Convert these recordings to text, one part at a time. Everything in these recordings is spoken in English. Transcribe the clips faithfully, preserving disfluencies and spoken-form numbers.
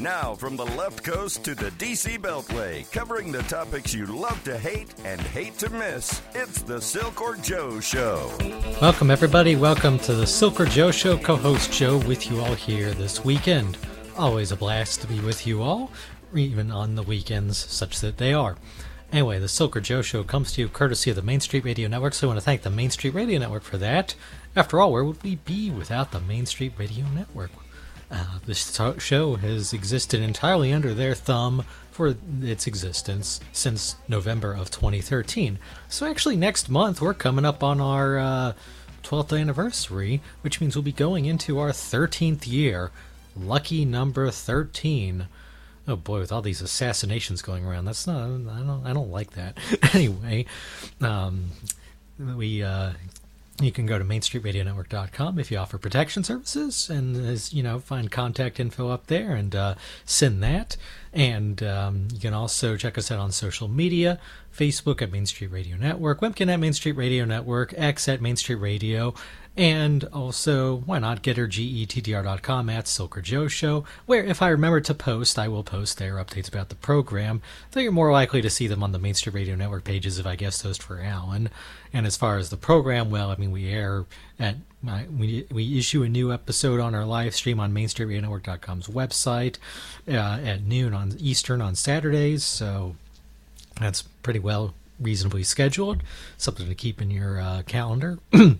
Now, from the left coast to the D C Beltway, covering the topics you love to hate and hate to miss, it's the Silk or Joe Show. Welcome, everybody. Welcome to the Silk or Joe Show. Co-host Joe with you all here this weekend. Always a blast to be with you all, even on the weekends, such that they are. Anyway, the Silk or Joe Show comes to you courtesy of the Main Street Radio Network, so I want to thank the Main Street Radio Network for that. After all, where would we be without the Main Street Radio Network? Uh, this show has existed entirely under their thumb for its existence since November of twenty thirteen. So actually next month we're coming up on our uh, twelfth anniversary, which means we'll be going into our thirteenth year. Lucky number thirteen. Oh boy, with all these assassinations going around, that's not, I don't, I don't like that. Anyway, um, we, uh, you can go to main street radio network dot com if you offer protection services, and as you know, find contact info up there and uh, send that. And um, you can also check us out on social media: Facebook at Main Street Radio Network, Webkin at Main Street Radio Network, X at Main Street Radio, and also, why not, getter G E T T R dot com at Silk or Joe Show, where if I remember to post, I will post their updates about the program, though you're more likely to see them on the Main Street Radio Network pages if I guest host for Alan. And as far as the program, well, I mean, we air at, my, we we issue a new episode on our live stream on main street radio network dot com's website uh, at noon on Eastern on Saturdays, so that's pretty well reasonably scheduled, something to keep in your uh, calendar.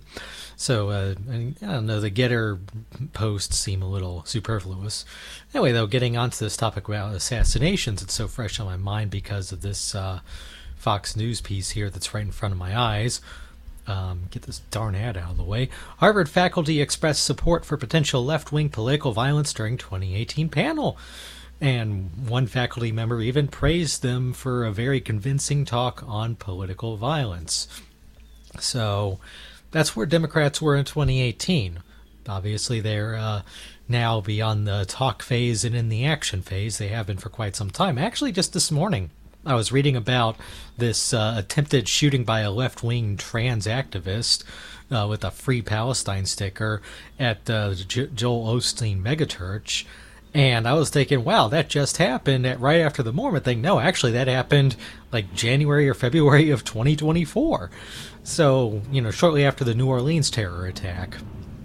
So, uh, I don't know, the Getter posts seem a little superfluous. Anyway, though, getting onto this topic about assassinations, it's so fresh on my mind because of this uh, Fox News piece here that's right in front of my eyes. Um, get this darn ad out of the way. Harvard faculty expressed support for potential left-wing political violence during twenty eighteen panel. And one faculty member even praised them for a very convincing talk on political violence. So that's where Democrats were in twenty eighteen. Obviously, they're uh, now beyond the talk phase and in the action phase. They have been for quite some time. Actually, just this morning, I was reading about this uh, attempted shooting by a left-wing trans activist uh, with a Free Palestine sticker at the uh, J- Joel Osteen megachurch. And I was thinking, wow, that just happened at, right after the Mormon thing. No, actually, that happened like January or February of twenty twenty-four. So, you know, shortly after the New Orleans terror attack.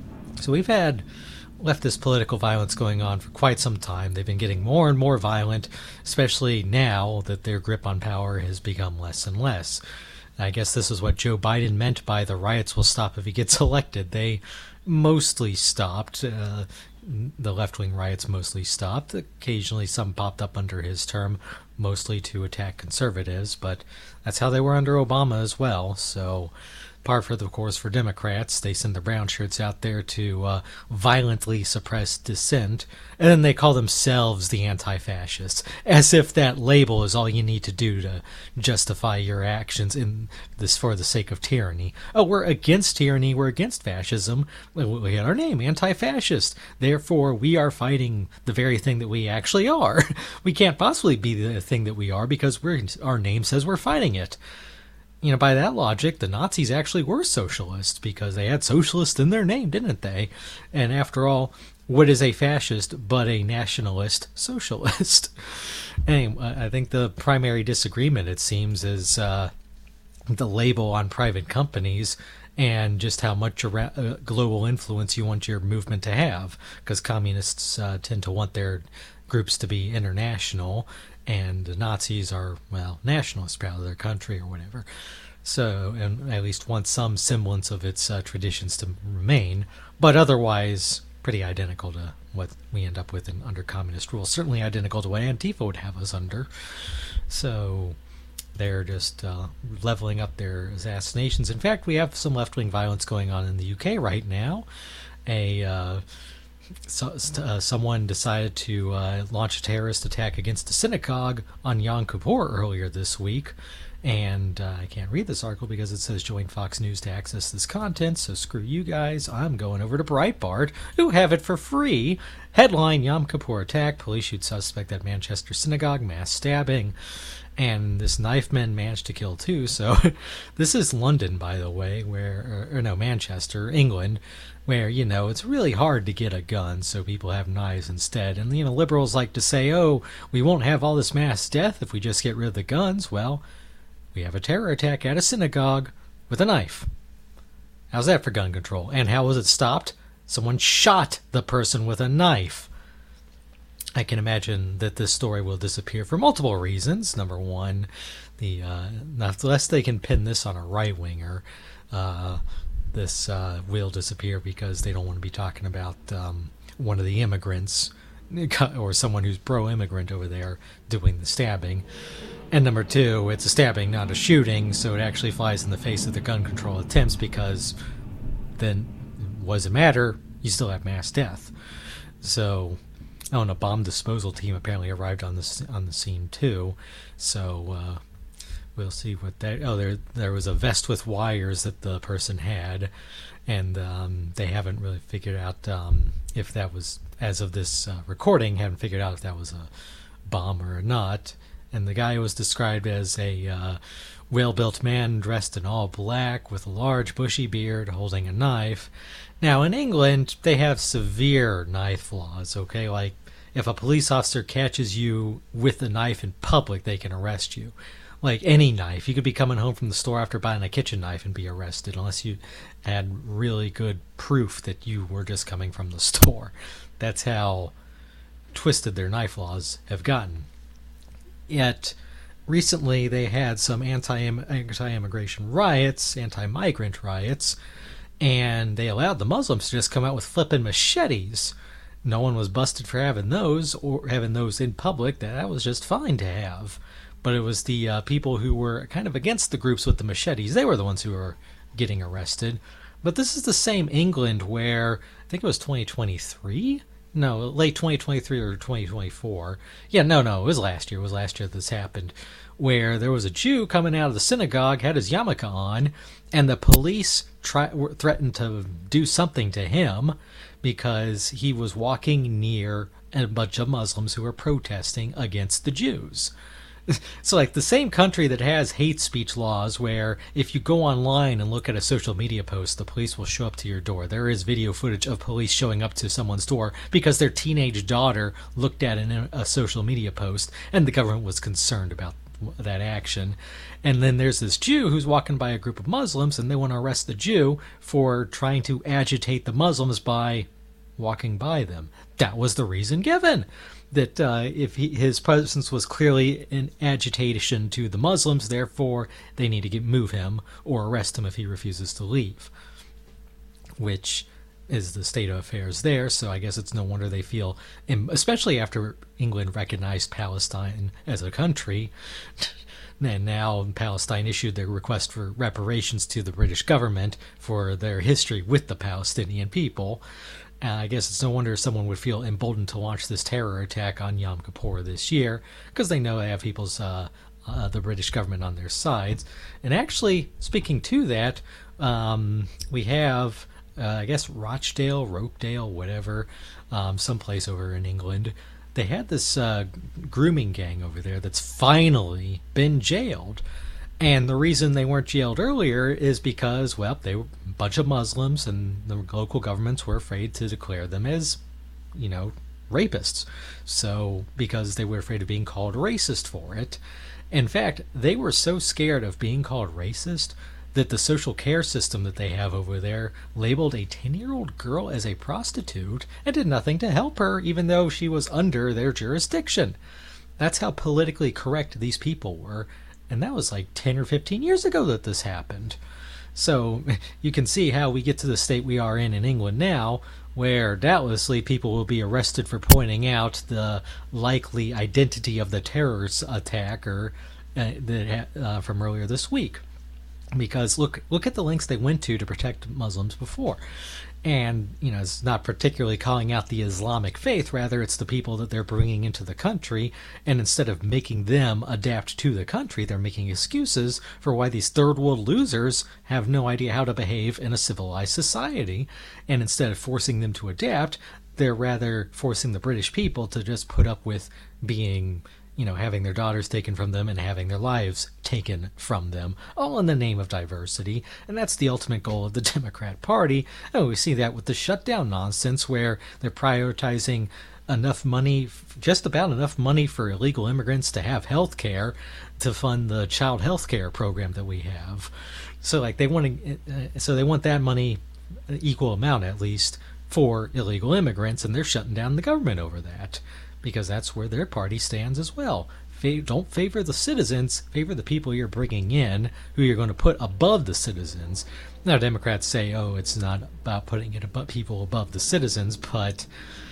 So we've had leftist political violence going on for quite some time. They've been getting more and more violent, especially now that their grip on power has become less and less. And I guess this is what Joe Biden meant by the riots will stop if he gets elected. They mostly stopped. Uh, the left-wing riots mostly stopped. Occasionally some popped up under his term, mostly to attack conservatives, but that's how they were under Obama as well. So par for the course for Democrats. They send the brown shirts out there to uh, violently suppress dissent, and then they call themselves the anti-fascists, as if that label is all you need to do to justify your actions in this for the sake of tyranny. Oh, we're against tyranny, we're against fascism. We had our name, anti-fascist. Therefore, we are fighting the very thing that we actually are. We can't possibly be the thing that we are because we're, our name says we're fighting it. You know, by that logic, the Nazis actually were socialists because they had socialist in their name, didn't they? And after all, what is a fascist but a nationalist socialist? Anyway, I think the primary disagreement, it seems, is uh, the label on private companies and just how much uh, global influence you want your movement to have, because communists uh, tend to want their groups to be international, and the Nazis are, well, nationalists, proud of their country or whatever. So, and at least want some semblance of its uh, traditions to remain, but otherwise pretty identical to what we end up with in, under communist rule. Certainly identical to what Antifa would have us under. So they're just uh, leveling up their assassinations. In fact, we have some left-wing violence going on in the U K right now. A uh, So, uh, someone decided to uh, launch a terrorist attack against a synagogue on Yom Kippur earlier this week, and uh, I can't read this article because it says join Fox News to access this content, so screw you guys. I'm going over to Breitbart, who have it for free. Headline, Yom Kippur attack, police shoot suspect at Manchester synagogue, mass stabbing. And this knife man managed to kill two. So this is London, by the way, where, or, or no, Manchester, England, where, you know, it's really hard to get a gun, so people have knives instead. And, you know, liberals like to say, oh, we won't have all this mass death if we just get rid of the guns. Well, we have a terror attack at a synagogue with a knife. How's that for gun control? And how was it stopped? Someone shot the person with a knife. I can imagine that this story will disappear for multiple reasons. Number one, the uh, unless they can pin this on a right-winger, uh, this uh, will disappear because they don't want to be talking about um, one of the immigrants or someone who's pro-immigrant over there doing the stabbing. And number two, it's a stabbing, not a shooting, so it actually flies in the face of the gun control attempts because then what does it matter? You still have mass death. So... Oh, and a bomb disposal team apparently arrived on the on the scene too, so uh, we'll see what that. Oh, there there was a vest with wires that the person had, and um, they haven't really figured out um, if that was, as of this uh, recording, haven't figured out if that was a bomb or not. And the guy was described as a uh, well-built man dressed in all black with a large bushy beard holding a knife. Now, in England, they have severe knife laws, okay? Like, if a police officer catches you with a knife in public, they can arrest you. Like, any knife. You could be coming home from the store after buying a kitchen knife and be arrested, unless you had really good proof that you were just coming from the store. That's how twisted their knife laws have gotten. Yet, recently they had some anti anti-immigration riots, anti-migrant riots, and they allowed the Muslims to just come out with flipping machetes. No one was busted for having those, or having those in public. That was just fine to have. But it was the uh, people who were kind of against the groups with the machetes. They were the ones who were getting arrested. But this is the same England where, I think it was twenty twenty-three? No, late twenty twenty-three or twenty twenty-four. Yeah, no, no, it was last year. It was last year this happened. Where there was a Jew coming out of the synagogue, had his yarmulke on, and the police try, threatened to do something to him because he was walking near a bunch of Muslims who were protesting against the Jews. So, like, the same country that has hate speech laws where if you go online and look at a social media post, the police will show up to your door. There is video footage of police showing up to someone's door because their teenage daughter looked at an, a social media post, and the government was concerned about that action. And then there's this Jew who's walking by a group of Muslims, and they want to arrest the Jew for trying to agitate the Muslims by walking by them. That was the reason given. That uh, if he, his presence was clearly an agitation to the Muslims, therefore they need to get, move him or arrest him if he refuses to leave. Which is the state of affairs there, so I guess it's no wonder they feel, especially after England recognized Palestine as a country, and now Palestine issued their request for reparations to the British government for their history with the Palestinian people. Uh, I guess it's no wonder someone would feel emboldened to launch this terror attack on Yom Kippur this year, because they know they have people's, uh, uh, the British government on their sides. And actually, speaking to that, um, we have, uh, I guess, Rochdale, Ropedale, whatever, um, someplace over in England. They had this uh, grooming gang over there that's finally been jailed. And the reason they weren't jailed earlier is because, well, they were a bunch of Muslims, and the local governments were afraid to declare them as, you know, rapists. So, because they were afraid of being called racist for it. In fact, they were so scared of being called racist that the social care system that they have over there labeled a ten-year-old girl as a prostitute and did nothing to help her, even though she was under their jurisdiction. That's how politically correct these people were. And that was like ten or fifteen years ago that this happened. So you can see how we get to the state we are in in England now, where doubtlessly people will be arrested for pointing out the likely identity of the terrorist attacker uh, that, uh, from earlier this week. Because look look at the lengths they went to to protect Muslims before. And, you know, it's not particularly calling out the Islamic faith, rather it's the people that they're bringing into the country, and instead of making them adapt to the country, they're making excuses for why these third world losers have no idea how to behave in a civilized society, and instead of forcing them to adapt, they're rather forcing the British people to just put up with being, you know, having their daughters taken from them and having their lives taken from them, all in the name of diversity. And that's the ultimate goal of the Democrat Party. And we see that with the shutdown nonsense, where they're prioritizing enough money, just about enough money for illegal immigrants to have health care to fund the child health care program that we have. So like they want to, uh, so they want that money, equal amount at least, for illegal immigrants, and they're shutting down the government over that, because that's where their party stands as well. Fa- don't favor the citizens, favor the people you're bringing in, who you're going to put above the citizens. Now, Democrats say, oh, it's not about putting it above people above the citizens, but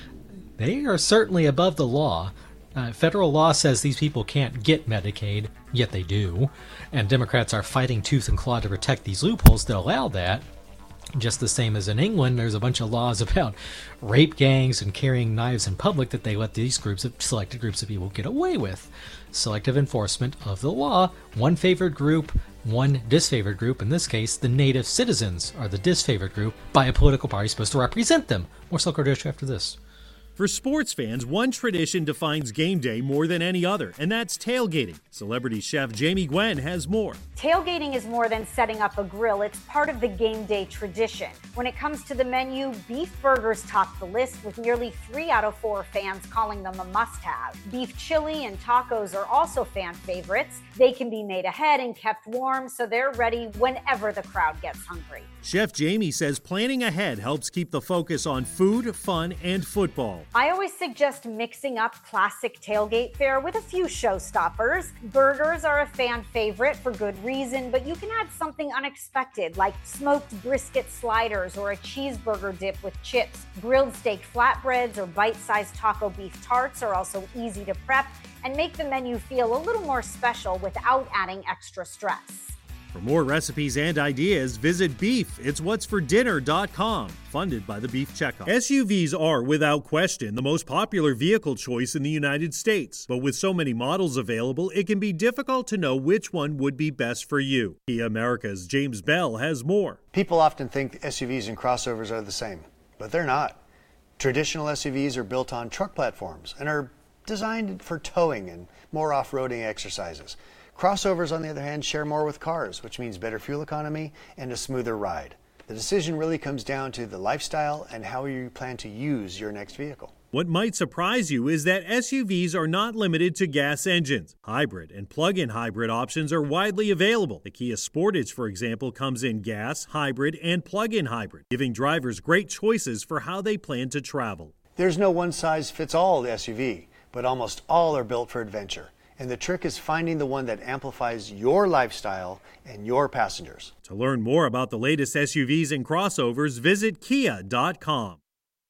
they are certainly above the law. Uh, federal law says these people can't get Medicaid, yet they do. And Democrats are fighting tooth and claw to protect these loopholes that allow that. Just the same as in England, there's a bunch of laws about rape gangs and carrying knives in public that they let these groups of selected groups of people get away with. Selective enforcement of the law. One favored group, one disfavored group. In this case, the native citizens are the disfavored group by a political party supposed to represent them. More Silk Road after this. For sports fans, one tradition defines game day more than any other, and that's tailgating. Celebrity chef Jamie Gwen has more. Tailgating is more than setting up a grill. It's part of the game day tradition. When it comes to the menu, beef burgers top the list, with nearly three out of four fans calling them a must-have. Beef chili and tacos are also fan favorites. They can be made ahead and kept warm, so they're ready whenever the crowd gets hungry. Chef Jamie says planning ahead helps keep the focus on food, fun, and football. I always suggest mixing up classic tailgate fare with a few showstoppers. Burgers are a fan favorite for good reason, but you can add something unexpected like smoked brisket sliders or a cheeseburger dip with chips. Grilled steak flatbreads or bite-sized taco beef tarts are also easy to prep and make the menu feel a little more special without adding extra stress. For more recipes and ideas, visit beef its what's for dinner dot com, funded by the Beef Checkup. S U Vs are, without question, the most popular vehicle choice in the United States. But with so many models available, it can be difficult to know which one would be best for you. Kia America's James Bell has more. People often think S U Vs and crossovers are the same, but they're not. Traditional S U Vs are built on truck platforms and are designed for towing and more off-roading exercises. Crossovers, on the other hand, share more with cars, which means better fuel economy and a smoother ride. The decision really comes down to the lifestyle and how you plan to use your next vehicle. What might surprise you is that S U Vs are not limited to gas engines. Hybrid and plug-in hybrid options are widely available. The Kia Sportage, for example, comes in gas, hybrid, and plug-in hybrid, giving drivers great choices for how they plan to travel. There's no one-size-fits-all S U V, but almost all are built for adventure. And the trick is finding the one that amplifies your lifestyle and your passengers. To learn more about the latest S U Vs and crossovers, visit kia dot com.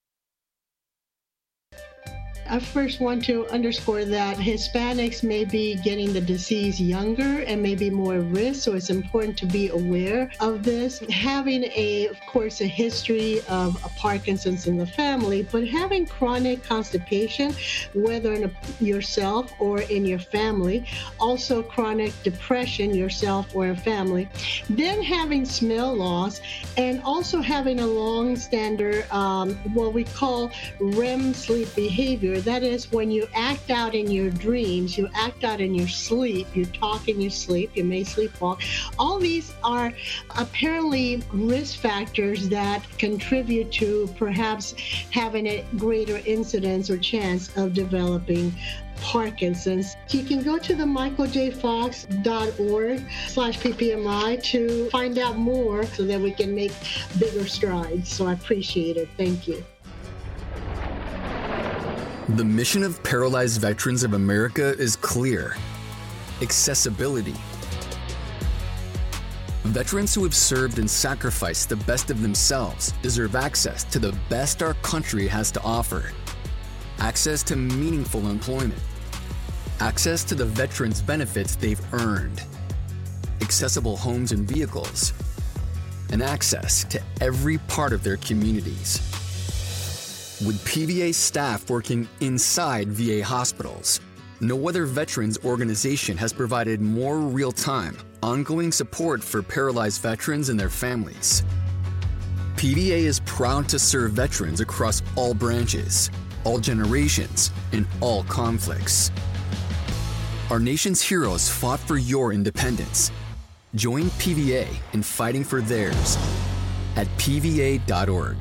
I first want to underscore that Hispanics may be getting the disease younger and may be more at risk, so it's important to be aware of this. Having a, of course, a history of a Parkinson's in the family, but having chronic constipation, whether in a, yourself or in your family, also chronic depression yourself or a family, then having smell loss, and also having a long standard, um, what we call R E M sleep behavior. That is when you act out in your dreams, you act out in your sleep, you talk in your sleep, you may sleepwalk. All these are apparently risk factors that contribute to perhaps having a greater incidence or chance of developing Parkinson's. You can go to the michael j fox dot org slash P P M I to find out more so that we can make bigger strides. So I appreciate it. Thank you. The mission of Paralyzed Veterans of America is clear: accessibility. Veterans who have served and sacrificed the best of themselves deserve access to the best our country has to offer. Access to meaningful employment. Access to the veterans' benefits they've earned. Accessible homes and vehicles. And access to every part of their communities. With P V A staff working inside V A hospitals, no other veterans organization has provided more real-time, ongoing support for paralyzed veterans and their families. P V A is proud to serve veterans across all branches, all generations, and all conflicts. Our nation's heroes fought for your independence. Join P V A in fighting for theirs at P V A dot org.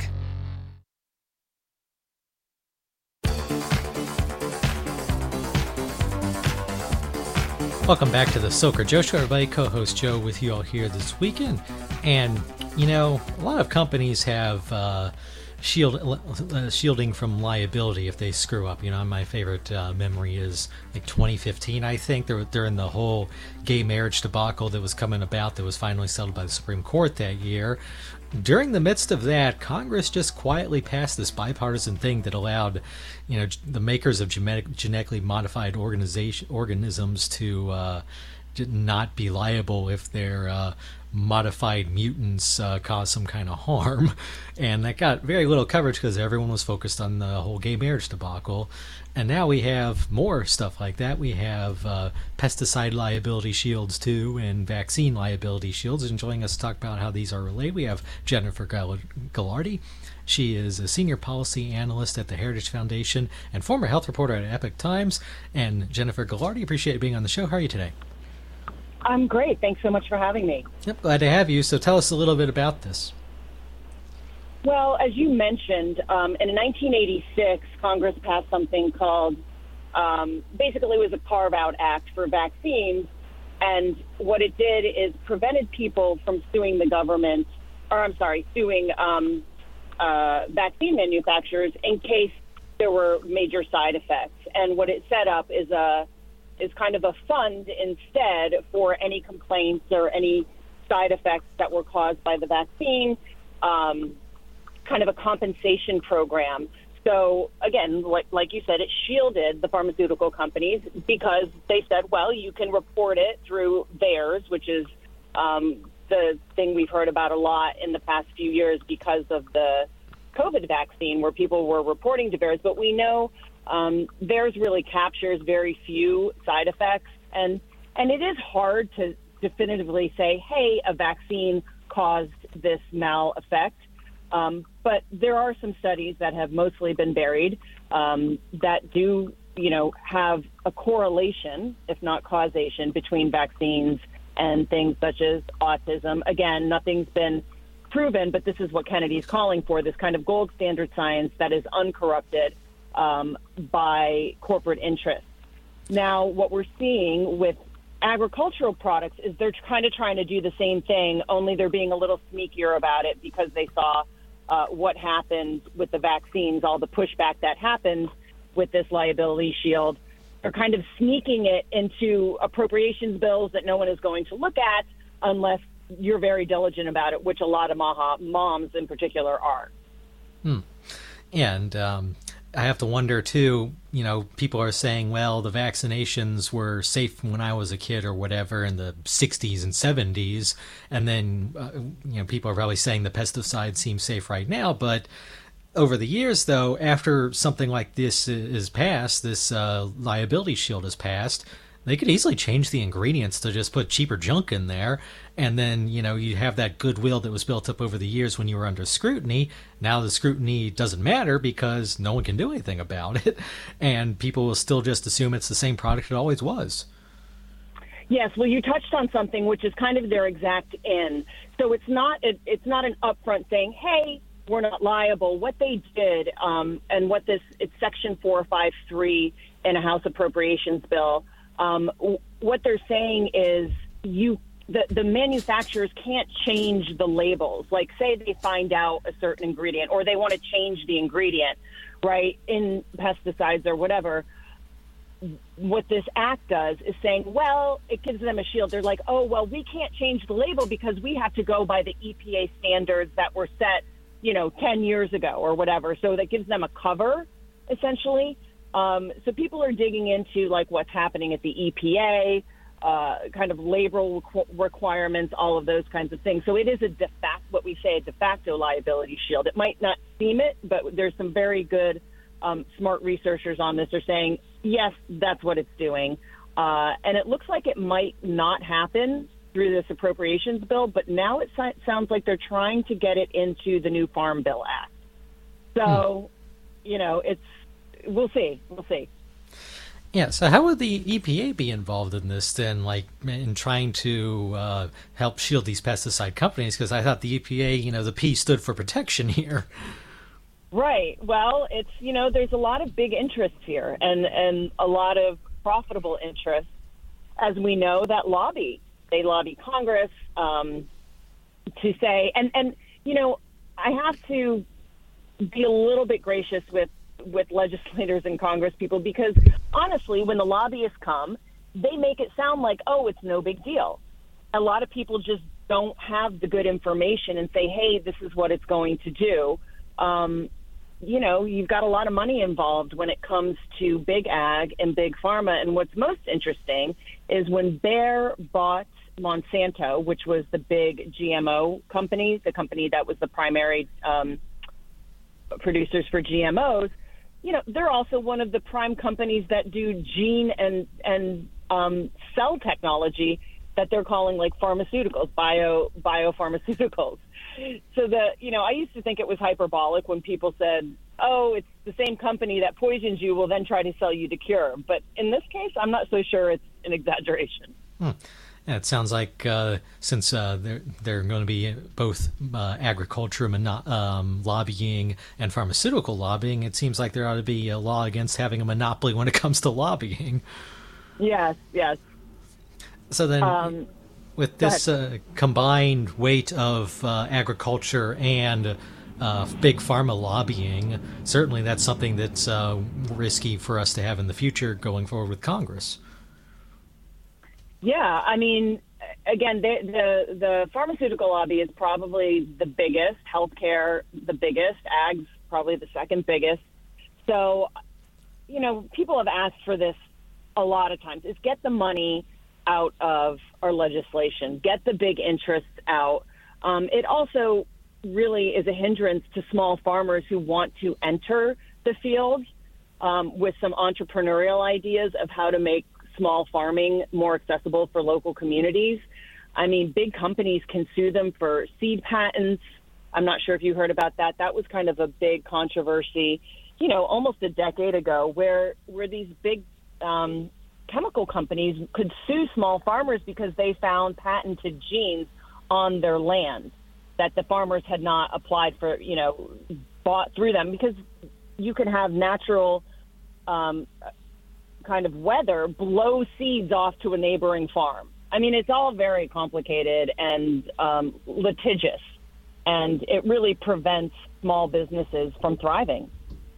Welcome back to the Silker Joe Show, everybody. Co-host Joe with you all here this weekend. And, you know, a lot of companies have uh, shield, uh, shielding from liability if they screw up. You know, my favorite uh, memory is like twenty fifteen, I think. They're, they're in the whole gay marriage debacle that was coming about that was finally settled by the Supreme Court that year. During the midst of that, Congress just quietly passed this bipartisan thing that allowed, you know, the makers of genetic, genetically modified organization organisms to uh, not be liable if their uh, modified mutants uh, cause some kind of harm. And that got very little coverage because everyone was focused on the whole gay marriage debacle. And now we have more stuff like that. We have uh, pesticide liability shields, too, and vaccine liability shields. And joining us to talk about how these are related, we have Jennifer Ghilardi. She is a senior policy analyst at the Heritage Foundation and former health reporter at Epoch Times. And Jennifer Ghilardi, appreciate you being on the show. How are you today? I'm great. Thanks so much for having me. Yep, glad to have you. So tell us a little bit about this. Well, as you mentioned, um, in nineteen eighty-six, Congress passed something called, um, basically it was a carve-out act for vaccines. And what it did is prevented people from suing the government, or I'm sorry, suing um, uh, vaccine manufacturers in case there were major side effects. And what it set up is a is kind of a fund instead for any complaints or any side effects that were caused by the vaccine, um, kind of a compensation program. So again, like, like you said, it shielded the pharmaceutical companies because they said, well, you can report it through theirs, which is um, the thing we've heard about a lot in the past few years because of the COVID vaccine where people were reporting to theirs. But we know Um, theirs really captures very few side effects, and and it is hard to definitively say, hey, a vaccine caused this mal effect. Um, but there are some studies that have mostly been buried um, that do, you know, have a correlation, if not causation, between vaccines and things such as autism. Again, nothing's been proven, but this is what Kennedy's calling for, this kind of gold standard science that is uncorrupted Um, by corporate interests. Now, what we're seeing with agricultural products is they're kind of trying to do the same thing, only they're being a little sneakier about it because they saw uh, what happened with the vaccines, all the pushback that happened with this liability shield. They're kind of sneaking it into appropriations bills that no one is going to look at unless you're very diligent about it, which a lot of maha, moms in particular are. Hmm. And um I have to wonder, too, you know, people are saying, well, the vaccinations were safe when I was a kid or whatever in the sixties and seventies. And then, uh, you know, people are probably saying the pesticides seem safe right now. But over the years, though, after something like this is passed, this uh, liability shield is passed, they could easily change the ingredients to just put cheaper junk in there. And then, you know, you have that goodwill that was built up over the years when you were under scrutiny. Now the scrutiny doesn't matter because no one can do anything about it. And people will still just assume it's the same product it always was. Yes, well, you touched on something which is kind of their exact end. So it's not it, it's not an upfront saying, hey, we're not liable. What they did, um, and what this, it's Section four fifty-three in a House Appropriations bill, Um, what they're saying is you the, the manufacturers can't change the labels. Like, say they find out a certain ingredient or they want to change the ingredient, right, in pesticides or whatever. What this act does is saying, well, it gives them a shield. They're like, oh, well, we can't change the label because we have to go by the E P A standards that were set, you know, ten years ago or whatever. So that gives them a cover, essentially. Um, so people are digging into, like, what's happening at the E P A, uh, kind of label requirements, all of those kinds of things. So it is a de facto, what we say, a de facto liability shield. It might not seem it, but there's some very good, um, smart researchers on this are saying, yes, that's what it's doing. Uh, and it looks like it might not happen through this appropriations bill, but now it so- sounds like they're trying to get it into the new Farm Bill Act. So, hmm. you know, it's, We'll see. We'll see. Yeah, so how would the E P A be involved in this then, like in trying to uh, help shield these pesticide companies? Because I thought the E P A, you know, the P stood for protection here. Right. Well, it's, you know, there's a lot of big interests here and, and a lot of profitable interests, as we know, that lobby. They lobby Congress um, to say, and, and, you know, I have to be a little bit gracious with with legislators and Congress people, because honestly, when the lobbyists come, they make it sound like, oh, it's no big deal. A lot of people just don't have the good information and say, hey, this is what it's going to do. Um, you know, you've got a lot of money involved when it comes to big ag and big pharma. And what's most interesting is when Bayer bought Monsanto, which was the big G M O company, the company that was the primary um, producers for G M Os, you know, they're also one of the prime companies that do gene and and um, cell technology that they're calling like pharmaceuticals, bio biopharmaceuticals. So the, you know, I used to think it was hyperbolic when people said, oh, it's the same company that poisons you will then try to sell you the cure. But in this case, I'm not so sure it's an exaggeration. Hmm. Yeah, it sounds like uh, since uh, they're, they're going to be both uh, agriculture mono- um, lobbying and pharmaceutical lobbying, it seems like there ought to be a law against having a monopoly when it comes to lobbying. Yes, yes. So then um, with this uh, combined weight of uh, agriculture and uh, big pharma lobbying, certainly that's something that's uh, risky for us to have in the future going forward with Congress. Yeah, I mean, again, the, the the pharmaceutical lobby is probably the biggest, healthcare the biggest, ag's probably the second biggest. So, you know, people have asked for this a lot of times, is get the money out of our legislation, get the big interests out. Um, it also really is a hindrance to small farmers who want to enter the field um, with some entrepreneurial ideas of how to make small farming more accessible for local communities. I mean, big companies can sue them for seed patents. I'm not sure if you heard about that. That was kind of a big controversy, you know, almost a decade ago, where where these big um, chemical companies could sue small farmers because they found patented genes on their land that the farmers had not applied for, you know, bought through them, because you can have natural um, kind of weather blow seeds off to a neighboring farm. I mean, it's all very complicated and um, litigious, and it really prevents small businesses from thriving.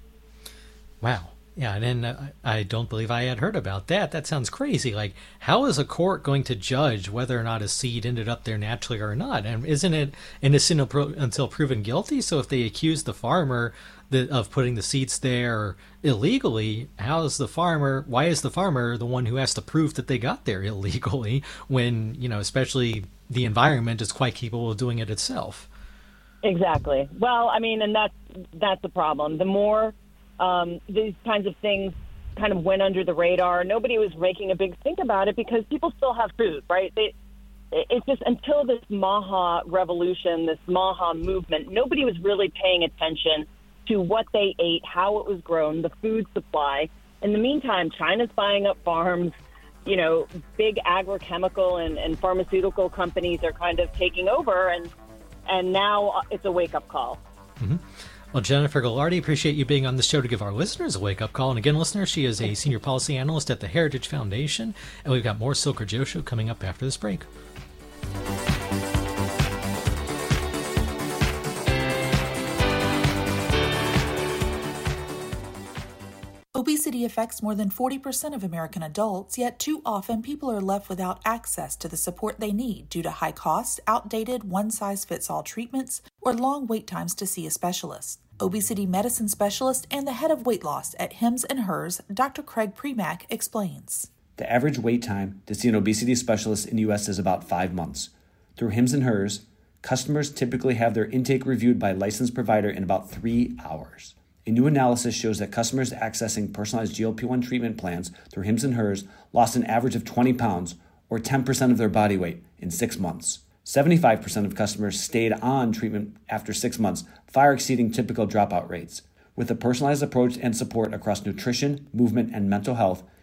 Wow. Yeah, and then uh, I don't believe I had heard about that. That sounds crazy. Like, how is a court going to judge whether or not a seed ended up there naturally or not? And isn't it innocent until proven guilty? So if they accuse the farmer of putting the seeds there illegally, how is the farmer, why is the farmer the one who has to prove that they got there illegally when, you know, especially the environment is quite capable of doing it itself? Exactly. Well, I mean, and that's, that's the problem. The more um, these kinds of things kind of went under the radar, nobody was making a big stink about it because people still have food, right? They, it's just until this Maha revolution, this Maha movement, nobody was really paying attention to what they ate, how it was grown, the food supply. In the meantime, China's buying up farms. You know, big agrochemical and, and pharmaceutical companies are kind of taking over, and and now it's a wake-up call. Mm-hmm. Well, Jennifer Ghilardi, appreciate you being on the show to give our listeners a wake-up call. And again, listeners, she is a senior policy analyst at the Heritage Foundation, and we've got more Silk or Joe Show coming up after this break. Obesity affects more than forty percent of American adults, yet too often people are left without access to the support they need due to high costs, outdated one-size-fits-all treatments, or long wait times to see a specialist. Obesity medicine specialist and the head of weight loss at Hims and Hers, Doctor Craig Premack, explains. The average wait time to see an obesity specialist in the U S is about five months. Through Hims and Hers, customers typically have their intake reviewed by a licensed provider in about three hours. A new analysis shows that customers accessing personalized G L P one treatment plans through Hims and Hers lost an average of twenty pounds, or ten percent of their body weight, in six months. seventy-five percent of customers stayed on treatment after six months, far exceeding typical dropout rates. With a personalized approach and support across nutrition, movement, and mental health,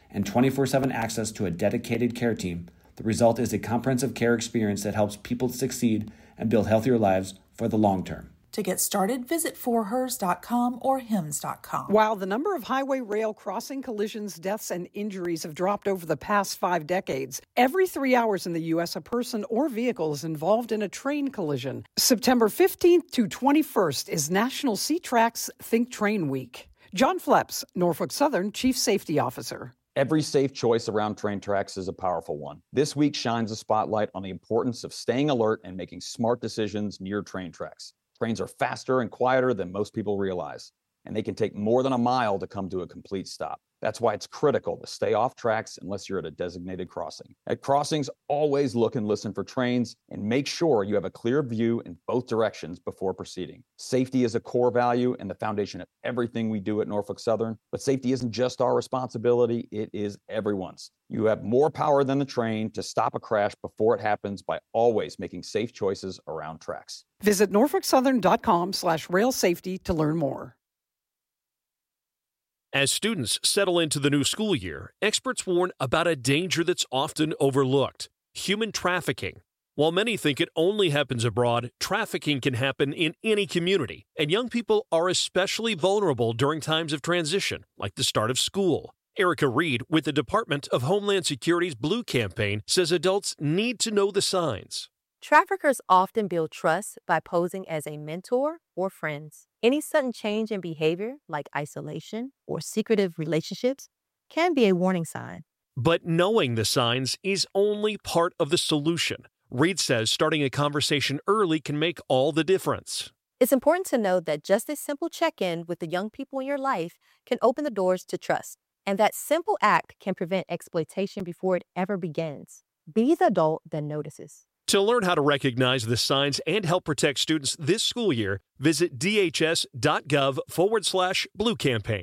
and twenty-four seven access to a dedicated care team, the result is a comprehensive care experience that helps people succeed and build healthier lives for the long term. To get started, visit for hers dot com or hims dot com. While the number of highway rail crossing collisions, deaths, and injuries have dropped over the past five decades, every three hours in the U S, a person or vehicle is involved in a train collision. September fifteenth to twenty-first is National C-Trax Think Train Week. John Fleps, Norfolk Southern Chief Safety Officer. Every safe choice around train tracks is a powerful one. This week shines a spotlight on the importance of staying alert and making smart decisions near train tracks. Trains are faster and quieter than most people realize, and they can take more than a mile to come to a complete stop. That's why it's critical to stay off tracks unless you're at a designated crossing. At crossings, always look and listen for trains and make sure you have a clear view in both directions before proceeding. Safety is a core value and the foundation of everything we do at Norfolk Southern, but safety isn't just our responsibility, it is everyone's. You have more power than the train to stop a crash before it happens by always making safe choices around tracks. Visit norfolk southern dot com slash rail safety to learn more. As students settle into the new school year, experts warn about a danger that's often overlooked: human trafficking. While many think it only happens abroad, trafficking can happen in any community, and young people are especially vulnerable during times of transition, like the start of school. Erica Reed with the Department of Homeland Security's Blue Campaign says adults need to know the signs. Traffickers often build trust by posing as a mentor or friends. Any sudden change in behavior, like isolation or secretive relationships, can be a warning sign. But knowing the signs is only part of the solution. Reed says starting a conversation early can make all the difference. It's important to know that just a simple check-in with the young people in your life can open the doors to trust, and that simple act can prevent exploitation before it ever begins. Be the adult that notices. To learn how to recognize the signs and help protect students this school year, visit dhs.gov forward slash blue campaign.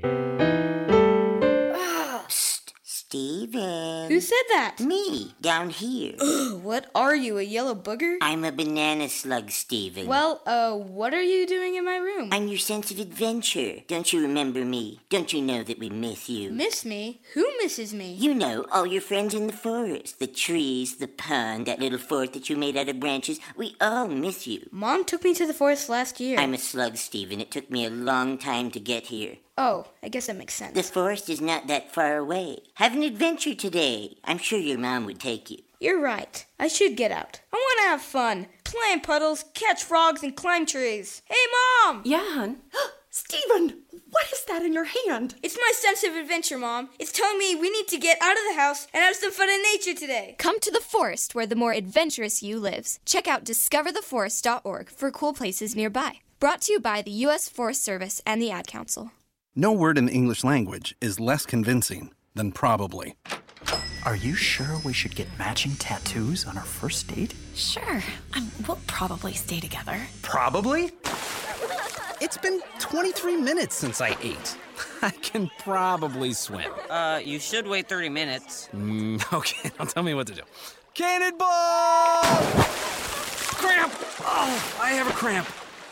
Oh, Psst, Steven. Who said that? Me, down here. Ugh, what are you, a yellow booger? I'm a banana slug, Steven. Well, uh, what are you doing in my room? I'm your sense of adventure. Don't you remember me? Don't you know that we miss you? Miss me? Who misses me? You know, all your friends in the forest. The trees, the pond, that little fort that you made out of branches. We all miss you. Mom took me to the forest last year. I'm a slug, Steven. It took me a long time to get here. Oh, I guess that makes sense. The forest is not that far away. Have an adventure today. I'm sure your mom would take you. You're right. I should get out. I want to have fun. Play in puddles, catch frogs, and climb trees. Hey, Mom! Yeah, hon? Steven, what is that in your hand? It's my sense of adventure, Mom. It's telling me we need to get out of the house and have some fun in nature today. Come to the forest where the more adventurous you lives. Check out discover the forest dot org for cool places nearby. Brought to you by the U S Forest Service and the Ad Council. No word in the English language is less convincing than probably. Are you sure we should get matching tattoos on our first date? Sure. Um, we'll probably stay together. Probably? It's been twenty-three minutes since I ate. I can probably swim. Uh, you should wait thirty minutes. Mm, okay, now tell me what to do. Cannonball! Cramp! Oh, I have a cramp.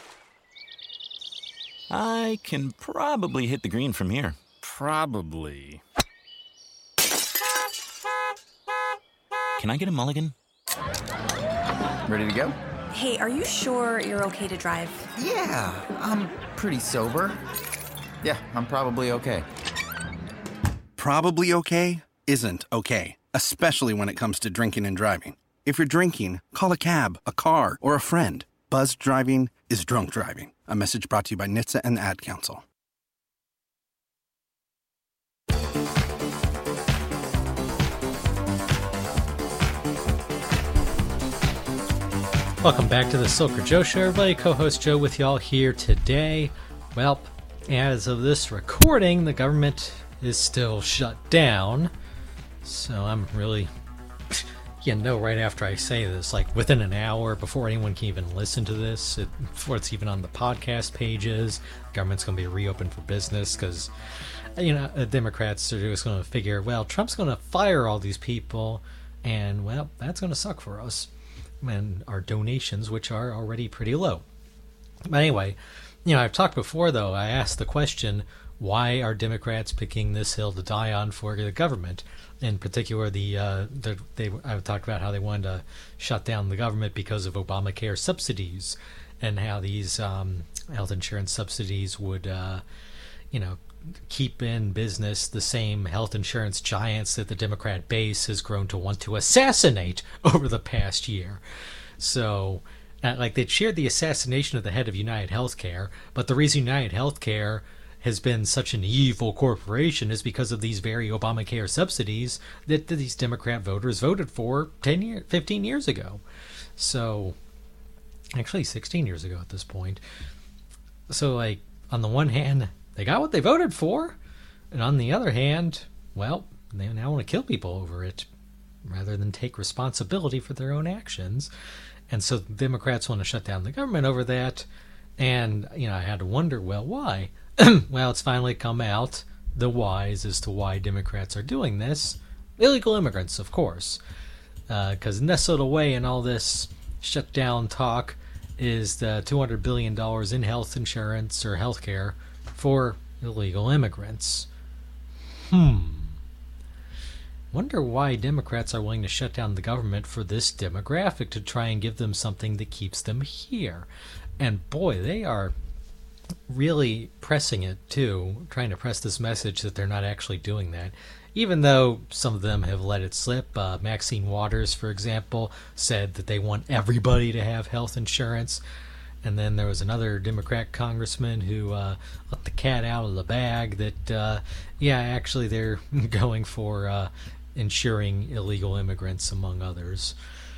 I can probably hit the green from here. Probably. Can I get a mulligan? Ready to go? Hey, are you sure you're okay to drive? Yeah, I'm pretty sober. Yeah, I'm probably okay. Probably okay isn't okay, especially when it comes to drinking and driving. If you're drinking, call a cab, a car, or a friend. Buzzed driving is drunk driving. A message brought to you by N H T S A and the Ad Council. Welcome back to the Silker Joe Show, everybody. Co-host Joe with y'all here today. Well, as of this recording, the government is still shut down. So I'm really, you know, right after I say this, like within an hour, before anyone can even listen to this, it, before it's even on the podcast pages, the government's going to be reopened for business because, you know, the Democrats are just going to figure, well, Trump's going to fire all these people, and, well, that's going to suck for us. And our donations, which are already pretty low. But anyway, you know, I've talked before, though. I asked the question, why are Democrats picking this hill to die on for the government? In particular, the, uh, the they I talked about how they wanted to shut down the government because of Obamacare subsidies, and how these um, health insurance subsidies would, uh, you know, keep in business the same health insurance giants that the Democrat base has grown to want to assassinate over the past year. So, uh, like, they cheered the assassination of the head of United Healthcare, but the reason United Healthcare has been such an evil corporation is because of these very Obamacare subsidies that these Democrat voters voted for ten years, fifteen years ago. So, actually sixteen years ago at this point. So, like, on the one hand, they got what they voted for, and on the other hand, well, they now want to kill people over it rather than take responsibility for their own actions. And so the Democrats want to shut down the government over that. And, you know, I had to wonder, well, why? Well, it's finally come out, the whys as to why Democrats are doing this. Illegal immigrants, of course. Because uh, nestled away in all this shutdown talk is the two hundred billion dollars in health insurance or health care for illegal immigrants. Hmm. Wonder why Democrats are willing to shut down the government for this demographic to try and give them something that keeps them here. And boy, they are really pressing it too, trying to press this message that they're not actually doing that. Even though some of them have let it slip. Uh, Maxine Waters, for example, said that they want everybody to have health insurance. And then there was another Democrat congressman who uh, let the cat out of the bag that, uh, yeah, actually they're going for uh, insuring illegal immigrants, among others.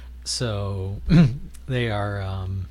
So they are um,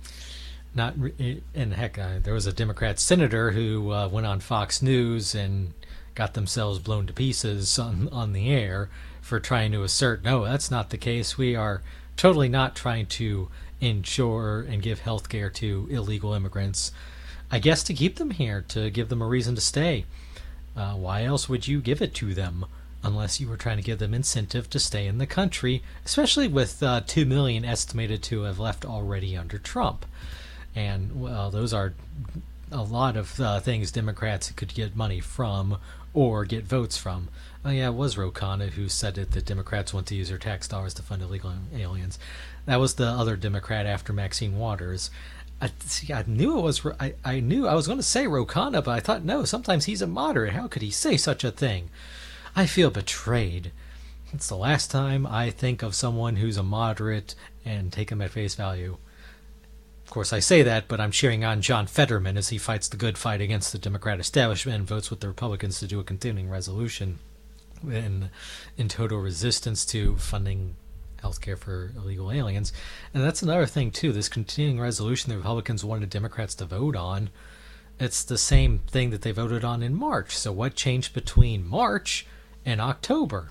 not, re- and heck, uh, there was a Democrat senator who uh, went on Fox News and got themselves blown to pieces on, on the air for trying to assert, no, that's not the case. We are totally not trying to insure and give health care to illegal immigrants. I guess to keep them here, to give them a reason to stay. Uh, why else would you give it to them unless you were trying to give them incentive to stay in the country, especially with uh, two million estimated to have left already under Trump. And, well, those are a lot of uh, things Democrats could get money from or get votes from. Oh, yeah, it was Ro Khanna who said it, that Democrats want to use their tax dollars to fund illegal aliens. That was the other Democrat after Maxine Waters. I, see, I knew it was. I, I knew I was going to say Ro Khanna, but I thought, no, sometimes he's a moderate. How could he say such a thing? I feel betrayed. It's the last time I think of someone who's a moderate and take him at face value. Of course, I say that, but I'm cheering on John Fetterman as he fights the good fight against the Democrat establishment and votes with the Republicans to do a continuing resolution in, in total resistance to funding health care for illegal aliens. And that's another thing, too. This continuing resolution the Republicans wanted Democrats to vote on, it's the same thing that they voted on in March. So what changed between March and October?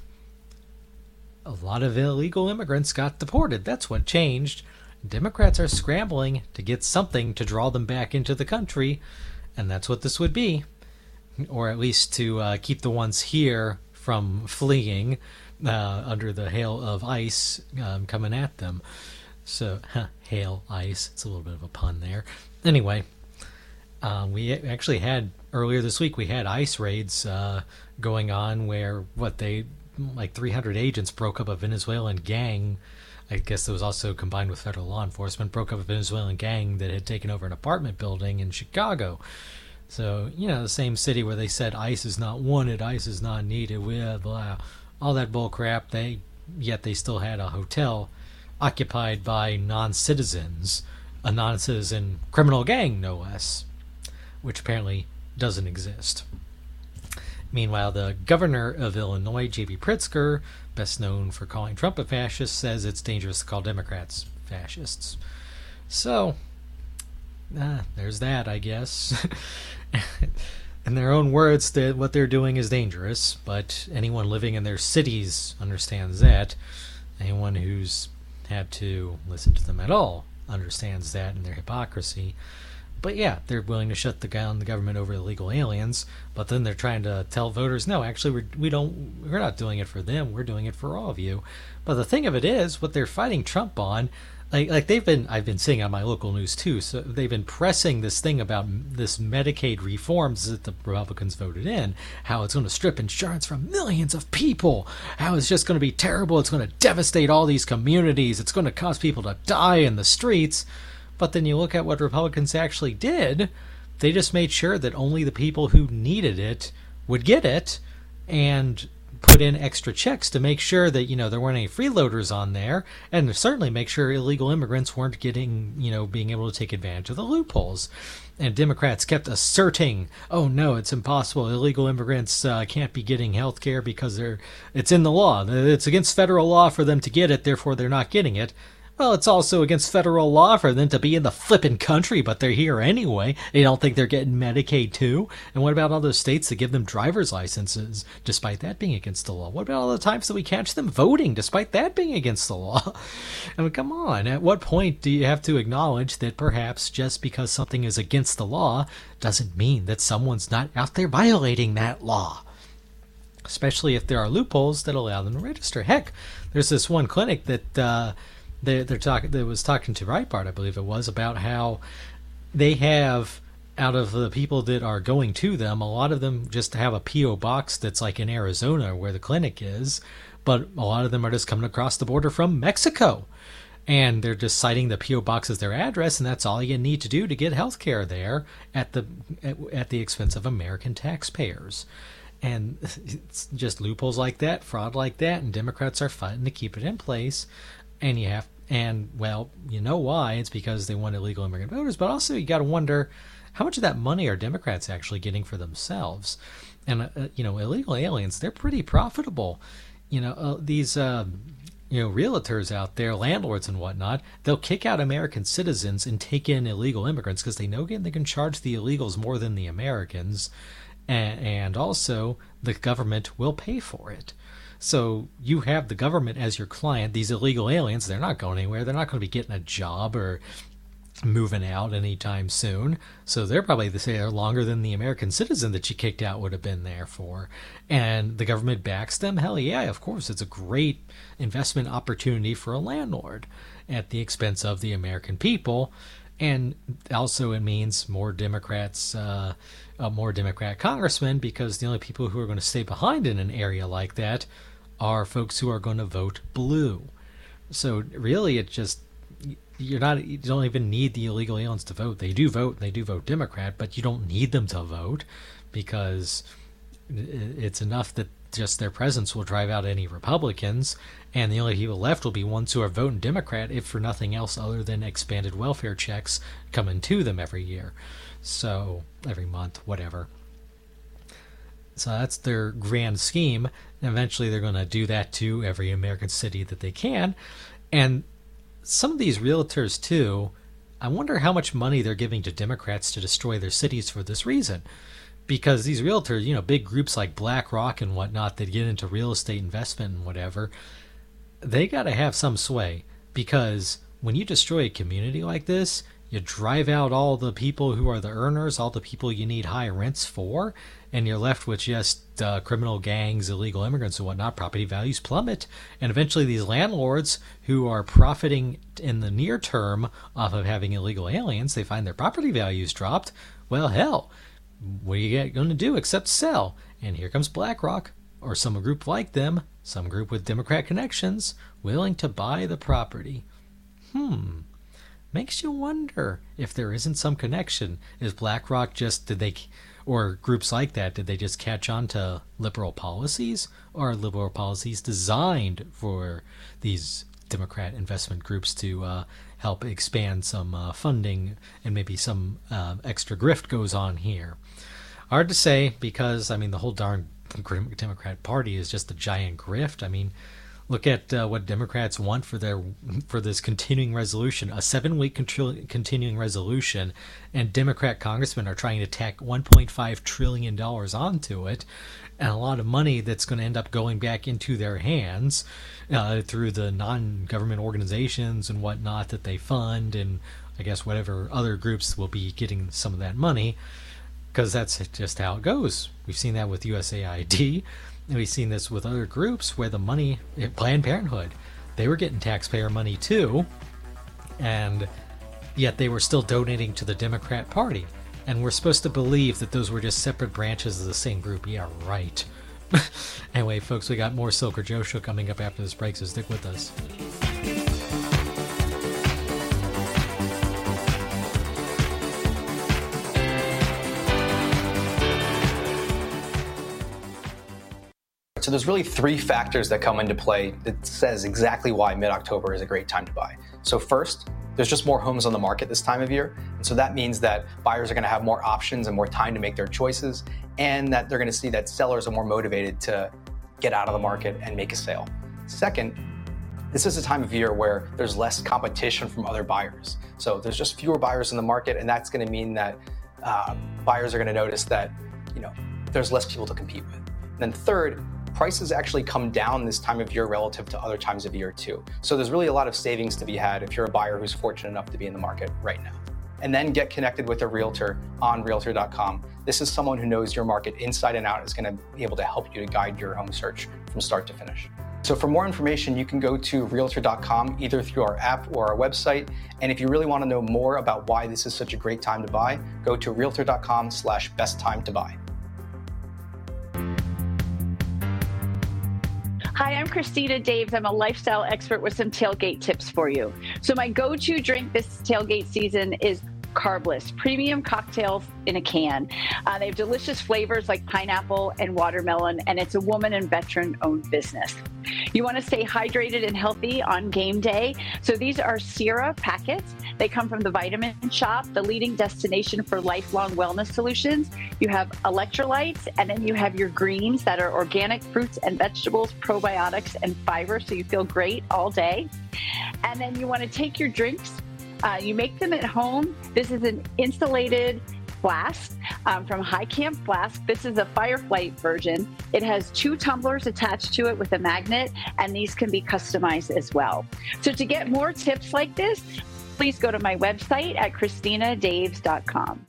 A lot of illegal immigrants got deported. That's what changed. Democrats are scrambling to get something to draw them back into the country, and that's what this would be. Or at least to uh, keep the ones here from fleeing uh, under the hail of ice um, coming at them. So, huh, hail, ice. It's a little bit of a pun there. Anyway, uh, we actually had, earlier this week, we had ICE raids uh, going on where, what, they, like three hundred agents broke up a Venezuelan gang. I guess it was also combined with federal law enforcement, broke up a Venezuelan gang that had taken over an apartment building in Chicago. So, you know, the same city where they said ICE is not wanted, ICE is not needed, blah, blah, all that bull crap. They, yet they still had a hotel occupied by non-citizens, a non-citizen criminal gang, no less, which apparently doesn't exist. Meanwhile, the governor of Illinois, J B Pritzker, best known for calling Trump a fascist, says it's dangerous to call Democrats fascists. So, ah, there's that, I guess. In their own words, that what they're doing is dangerous, but anyone living in their cities understands that. Anyone who's had to listen to them at all understands that and their hypocrisy. But yeah, they're willing to shut the down the government over illegal aliens, but then they're trying to tell voters, no, actually, we're, we don't, we're not doing it for them. We're doing it for all of you. But the thing of it is, what they're fighting Trump on, Like, like they've been, I've been seeing on my local news too. So they've been pressing this thing about this Medicaid reforms that the Republicans voted in, how it's going to strip insurance from millions of people, how it's just going to be terrible. It's going to devastate all these communities. It's going to cause people to die in the streets. But then you look at what Republicans actually did. They just made sure that only the people who needed it would get it, and put in extra checks to make sure that, you know, there weren't any freeloaders on there, and certainly make sure illegal immigrants weren't getting, you know, being able to take advantage of the loopholes. And Democrats kept asserting, oh no, it's impossible. Illegal immigrants uh, can't be getting health care because they're, it's in the law. It's against federal law for them to get it, therefore they're not getting it. Well, it's also against federal law for them to be in the flippin' country, but they're here anyway. They don't think they're getting Medicaid too? And what about all those states that give them driver's licenses, despite that being against the law? What about all the times that we catch them voting, despite that being against the law? I mean, come on. At what point do you have to acknowledge that perhaps just because something is against the law doesn't mean that someone's not out there violating that law? Especially if there are loopholes that allow them to register. Heck, there's this one clinic that... Uh, They, they're talking. They was talking to Breitbart, I believe it was, about how they have, out of the people that are going to them, a lot of them just have a P O box that's like in Arizona where the clinic is, but a lot of them are just coming across the border from Mexico, and they're just citing the P O box as their address, and that's all you need to do to get health care there at the at, at the expense of American taxpayers. And it's just loopholes like that, fraud like that, and Democrats are fighting to keep it in place. And you have, and well, you know why? It's because they want illegal immigrant voters. But also, you got to wonder how much of that money are Democrats actually getting for themselves? And uh, you know, illegal aliens, they're pretty profitable. You know, uh, these uh, you know realtors out there, landlords and whatnot, they'll kick out American citizens and take in illegal immigrants because they know again they can charge the illegals more than the Americans, and, and also the government will pay for it. So you have the government as your client. These illegal aliens, they're not going anywhere. They're not going to be getting a job or moving out anytime soon. So they're probably there longer than the American citizen that you kicked out would have been there for. And the government backs them. Hell yeah, of course. It's a great investment opportunity for a landlord at the expense of the American people. And also it means more Democrats, uh, uh, more Democrat congressmen, because the only people who are going to stay behind in an area like that are folks who are going to vote blue. So really, it just, you're not, you don't even need the illegal aliens to vote. They do vote, they do vote Democrat, but you don't need them to vote because it's enough that just their presence will drive out any Republicans, and the only people left will be ones who are voting Democrat, if for nothing else other than expanded welfare checks coming to them every year. So, every month, whatever. So that's their grand scheme. And eventually they're going to do that to every American city that they can. And some of these realtors, too, I wonder how much money they're giving to Democrats to destroy their cities for this reason. Because these realtors, you know, big groups like BlackRock and whatnot that get into real estate investment and whatever, they got to have some sway. Because when you destroy a community like this, you drive out all the people who are the earners, all the people you need high rents for, and you're left with just uh, criminal gangs, illegal immigrants and whatnot. Property values plummet. And eventually these landlords who are profiting in the near term off of having illegal aliens, they find their property values dropped. Well, hell, what are you going to do except sell? And here comes BlackRock, or some group like them, some group with Democrat connections, willing to buy the property. Hmm. Makes you wonder if there isn't some connection. Is BlackRock just, did they, or groups like that, did they just catch on to liberal policies? Or are liberal policies designed for these Democrat investment groups to uh, help expand some uh, funding, and maybe some uh, extra grift goes on here? Hard to say, because, I mean, the whole darn Democrat Party is just a giant grift. I mean, look at uh, what Democrats want for their for this continuing resolution, a seven-week contri- continuing resolution, and Democrat congressmen are trying to tack one point five trillion dollars onto it, and a lot of money that's going to end up going back into their hands uh, through the non-government organizations and whatnot that they fund, and I guess whatever other groups will be getting some of that money, because that's just how it goes. We've seen that with U S A I D. And we've seen this with other groups where the money, Planned Parenthood, they were getting taxpayer money too. and yet they were still donating to the Democrat Party. And we're supposed to believe that those were just separate branches of the same group. Yeah, right. Anyway, folks, we got more Silker Joe Show coming up after this break, so stick with us. So there's really three factors that come into play that says exactly why mid-October is a great time to buy. So first, there's just more homes on the market this time of year. And so that means that buyers are going to have more options and more time to make their choices, and that they're going to see that sellers are more motivated to get out of the market and make a sale. Second, this is a time of year where there's less competition from other buyers. So there's just fewer buyers in the market, and that's going to mean that uh, buyers are going to notice that, you know, there's less people to compete with. And then third, prices actually come down this time of year relative to other times of year too. So there's really a lot of savings to be had if you're a buyer who's fortunate enough to be in the market right now. And then get connected with a realtor on realtor dot com. This is someone who knows your market inside and out, is going to be able to help you to guide your home search from start to finish. So for more information, you can go to realtor dot com either through our app or our website. And if you really want to know more about why this is such a great time to buy, go to realtor dot com slash best time to buy. Hi, I'm Christina Daves. I'm a lifestyle expert with some tailgate tips for you. So my go-to drink this tailgate season is Carbless, premium cocktails in a can. Uh, they have delicious flavors like pineapple and watermelon, and it's a woman and veteran-owned business. You want to stay hydrated and healthy on game day. So these are Sierra packets. They come from the Vitamin Shop, the leading destination for lifelong wellness solutions. You have electrolytes, and then you have your greens that are organic fruits and vegetables, probiotics, and fiber, so you feel great all day. And then you want to take your drinks. Uh, you make them at home. This is an insulated flask um, from High Camp Flask. This is a Firefly version. It has two tumblers attached to it with a magnet, and these can be customized as well. So to get more tips like this, please go to my website at christina daves dot com.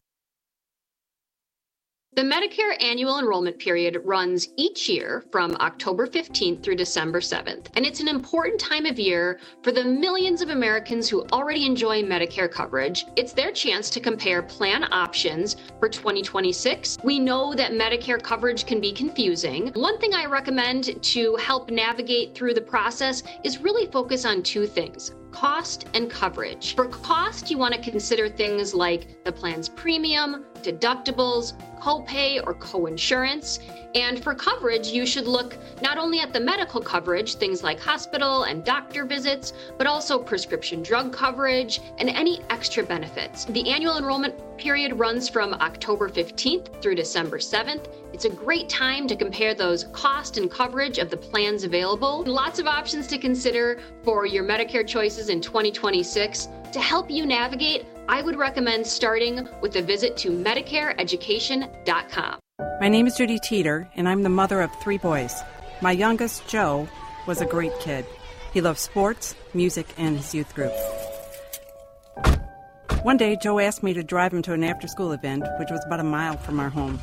The Medicare annual enrollment period runs each year from October fifteenth through December seventh, and it's an important time of year for the millions of Americans who already enjoy Medicare coverage. It's their chance to compare plan options for twenty twenty-six. We know that Medicare coverage can be confusing. One thing I recommend to help navigate through the process is really focus on two things: cost and coverage. For cost, you want to consider things like the plan's premium, deductibles, copay or coinsurance. And for coverage, you should look not only at the medical coverage, things like hospital and doctor visits, but also prescription drug coverage and any extra benefits. The annual enrollment period runs from October fifteenth through December seventh. It's a great time to compare those cost and coverage of the plans available. Lots of options to consider for your Medicare choices in twenty twenty-six. To help you navigate, I would recommend starting with a visit to medicare education dot com. My name is Judy Teeter, and I'm the mother of three boys. My youngest, Joe, was a great kid. He loved sports, music, and his youth group. One day, Joe asked me to drive him to an after-school event, which was about a mile from our home.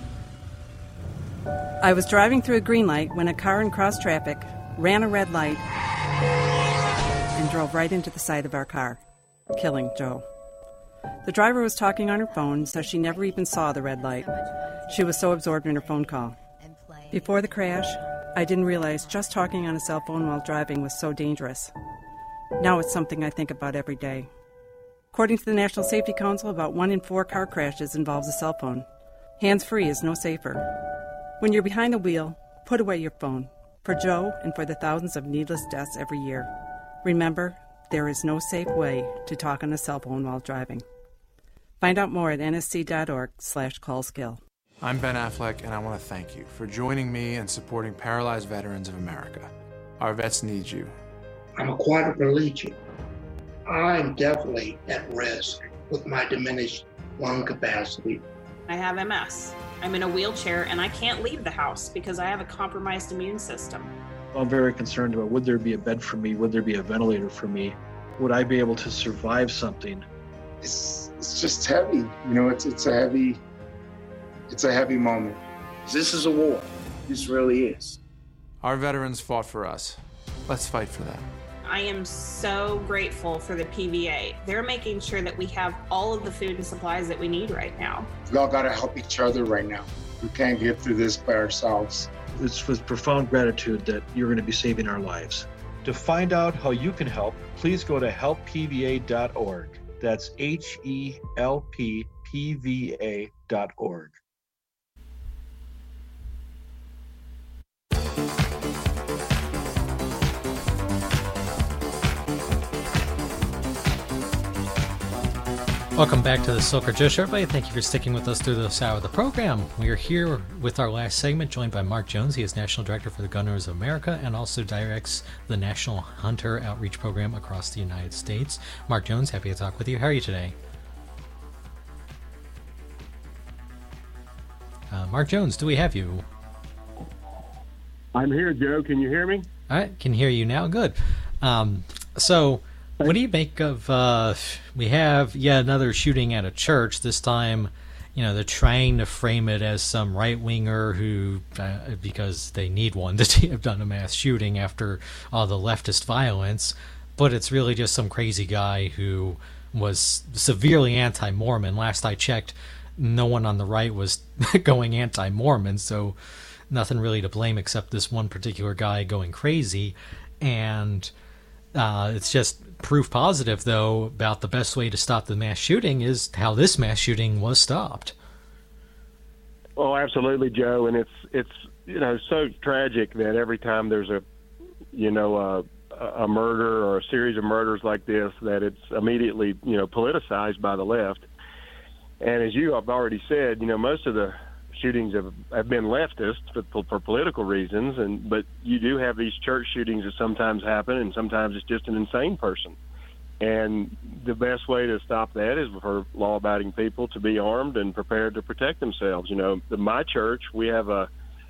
I was driving through a green light when a car in cross traffic ran a red light and drove right into the side of our car, killing Joe. The driver was talking on her phone, so she never even saw the red light. She was so absorbed in her phone call. Before the crash, I didn't realize just talking on a cell phone while driving was so dangerous. Now it's something I think about every day. According to the National Safety Council, about one in four car crashes involves a cell phone. Hands-free is no safer. When you're behind the wheel, put away your phone. For Joe and for the thousands of needless deaths every year. Remember, there is no safe way to talk on a cell phone while driving. Find out more at N S C dot org slash call skill. I'm Ben Affleck, and I want to thank you for joining me and supporting Paralyzed Veterans of America. Our vets need you. I'm a quadriplegic. I'm definitely at risk with my diminished lung capacity. I have M S. I'm in a wheelchair, and I can't leave the house because I have a compromised immune system. I'm very concerned about, would there be a bed for me? Would there be a ventilator for me? Would I be able to survive something? It's, it's just heavy. You know, it's, it's a heavy, it's a heavy moment. This is a war. This really is. Our veterans fought for us. Let's fight for them. I am so grateful for the P V A. They're making sure that we have all of the food and supplies that we need right now. We all got to help each other right now. We can't get through this by ourselves. It's with profound gratitude that you're going to be saving our lives. To find out how you can help, please go to help P V A dot org. That's H E L P P V A dot org. Welcome back to the Silker Joe Show, everybody. Thank you for sticking with us through this hour of the program. We are here with our last segment, joined by Mark Jones. He is National Director for the Gun Owners of America and also directs the National Hunter Outreach Program across the United States. Mark Jones, happy to talk with you. How are you today? Uh, Mark Jones, do we have you? I'm here, Joe. Can you hear me? All right, can hear you now. Good. Um, so... What do you make of, uh, we have yet another shooting at a church. This time, you know, they're trying to frame it as some right-winger who, uh, because they need one to have done a mass shooting after all the leftist violence, but it's really just some crazy guy who was severely anti-Mormon. Last I checked, no one on the right was going anti-Mormon, so nothing really to blame except this one particular guy going crazy. And uh, it's just proof positive, though, about the best way to stop the mass shooting is how this mass shooting was stopped. Oh, absolutely, Joe. And it's it's you know so tragic that every time there's a you know a, a murder or a series of murders like this, that it's immediately you know politicized by the left. And as you have already said, you know most of the shootings have, have been leftist for, for political reasons, and but you do have these church shootings that sometimes happen, and sometimes it's just an insane person. And the best way to stop that is for law-abiding people to be armed and prepared to protect themselves. You know, in my church, we have a,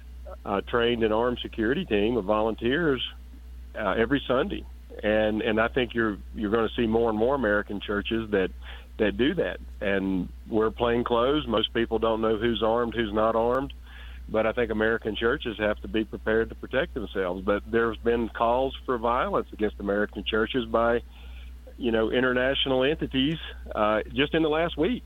a trained and armed security team of volunteers uh, every Sunday, and and I think you're you're going to see more and more American churches that. that do that. And we're plain clothes. Most people don't know who's armed, who's not armed. But I think American churches have to be prepared to protect themselves. But there's been calls for violence against American churches by, you know, international entities uh, just in the last week.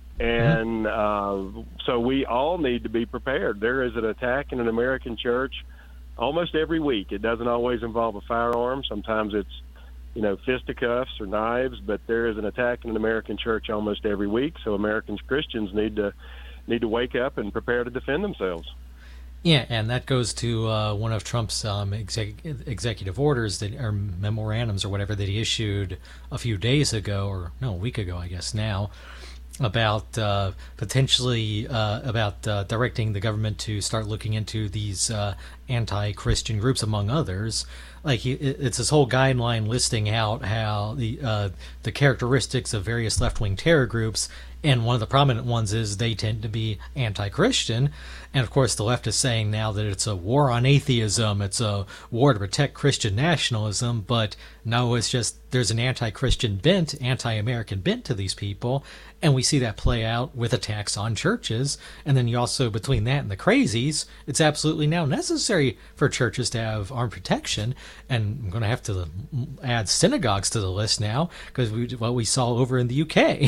And uh, so we all need to be prepared. There is an attack in an American church almost every week. It doesn't always involve a firearm. Sometimes it's you know, fisticuffs or knives, but there is an attack in an American church almost every week. So American Christians need to need to wake up and prepare to defend themselves. Yeah, and that goes to uh, one of Trump's um, exec- executive orders that or memorandums or whatever that he issued a few days ago, or no, a week ago, I guess now, about uh, potentially uh, about uh, directing the government to start looking into these uh, anti-Christian groups, among others. Like it's this whole guideline listing out how the uh, the characteristics of various left-wing terror groups, and one of the prominent ones is they tend to be anti-Christian. And of course, the left is saying now that it's a war on atheism, it's a war to protect Christian nationalism. But no, it's just there's an anti-Christian bent, anti-American bent to these people, and we see that play out with attacks on churches. And then you also, between that and the crazies, it's absolutely now necessary for churches to have armed protection. And I'm going to have to add synagogues to the list now because we, what we saw over in the U K.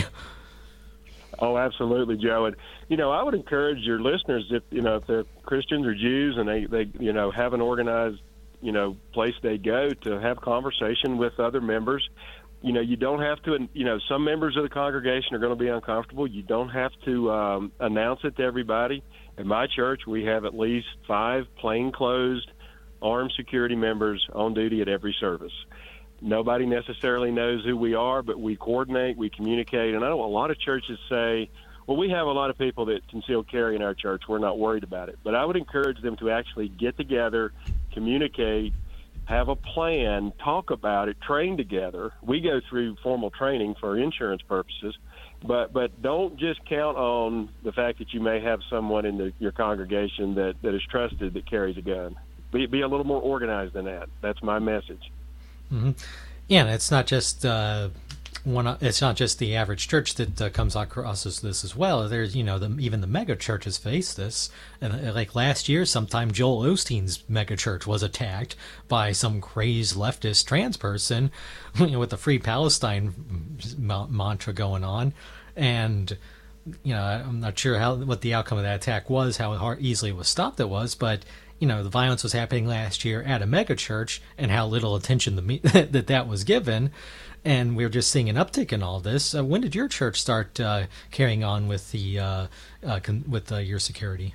Oh, absolutely, Joe. And, you know, I would encourage your listeners, if, you know, if they're Christians or Jews and they, they, you know, have an organized, you know, place they go to have conversation with other members. You know, you don't have to, you know, some members of the congregation are going to be uncomfortable. You don't have to um, announce it to everybody. In my church, we have at least five plainclothes armed security members on duty at every service. Nobody necessarily knows who we are, but we coordinate, we communicate. And I know a lot of churches say, well, we have a lot of people that conceal carry in our church. We're not worried about it. But I would encourage them to actually get together, communicate, have a plan, talk about it, train together. We go through formal training for insurance purposes, but but don't just count on the fact that you may have someone in the, your congregation that, that is trusted that carries a gun. Be, be a little more organized than that. That's my message. Mm-hmm. Yeah, and it's not just uh, one, it's not just the average church that uh, comes across this as well. There's, you know, the, even the mega churches face this. And uh, like last year, sometime Joel Osteen's mega church was attacked by some crazed leftist trans person, you know, with the Free Palestine m- mantra going on. And, you know, I'm not sure how what the outcome of that attack was, how hard, easily it was stopped it was, but, you know, the violence was happening last year at a mega church, and how little attention the me- that that was given. And we're just seeing an uptick in all this. Uh, when did your church start uh, carrying on with the uh, uh, con- with uh, your security?